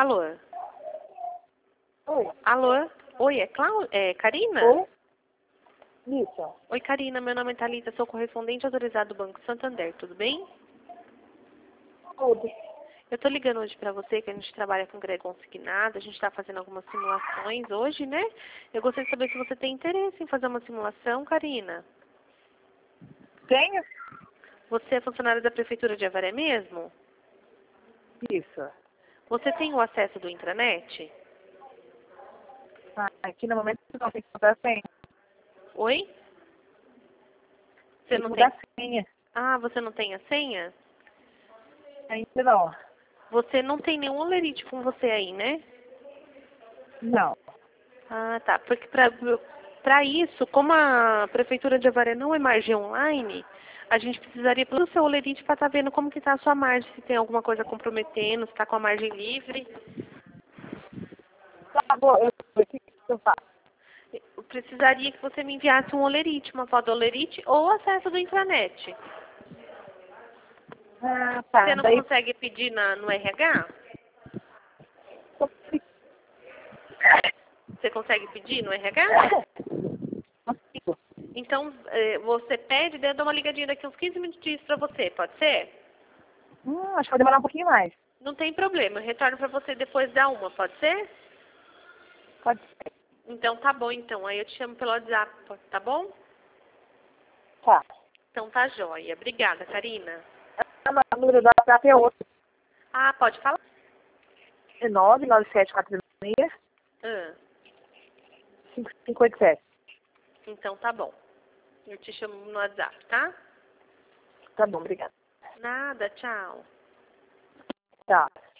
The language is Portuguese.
Alô? Oi. Alô? Oi, é Karina? Oi? Isso. Oi, Karina, meu nome é Thalita, sou correspondente autorizado do Banco Santander, tudo bem? Tudo. Eu tô ligando hoje pra você, que a gente trabalha com crédito consignado, a gente tá fazendo algumas simulações hoje, né? Eu gostaria de saber se você tem interesse em fazer uma simulação, Karina. Tenho? Você é funcionária da Prefeitura de Avaré mesmo? Isso. Você tem o acesso do intranet? Ah, aqui no momento não tem que mudar a senha. Oi? Você Tem que não mudar tem? a senha. Ah, você não tem a senha? Ainda não. Você não tem nenhum olerite com você aí, né? Não. Ah, tá. Porque pra isso, como a Prefeitura de Avaré não é margem online, a gente precisaria do seu olerite para estar vendo como que tá a sua margem, se tem alguma coisa comprometendo, se está com a margem livre. Tá bom, o que eu faço? Eu precisaria que você me enviasse um olerite, uma foto do olerite ou acesso do intranet. Ah, tá. Você não Daí consegue pedir no RH? Você consegue pedir no RH? consigo. Então, você pede, daí eu dou uma ligadinha daqui uns 15 minutinhos para você, pode ser? Acho que vai demorar um pouquinho mais. Não tem problema, eu retorno para você depois da 1, pode ser? Pode ser. Então tá bom, então. Aí eu te chamo pelo WhatsApp, tá bom? Tá. Então tá jóia. Obrigada, Karina. O número do WhatsApp é outro. Ah, pode falar? É 99746 Ah, 5587. então tá bom. Eu te chamo no WhatsApp, tá? Tá bom, obrigada. Nada, tchau. Tá.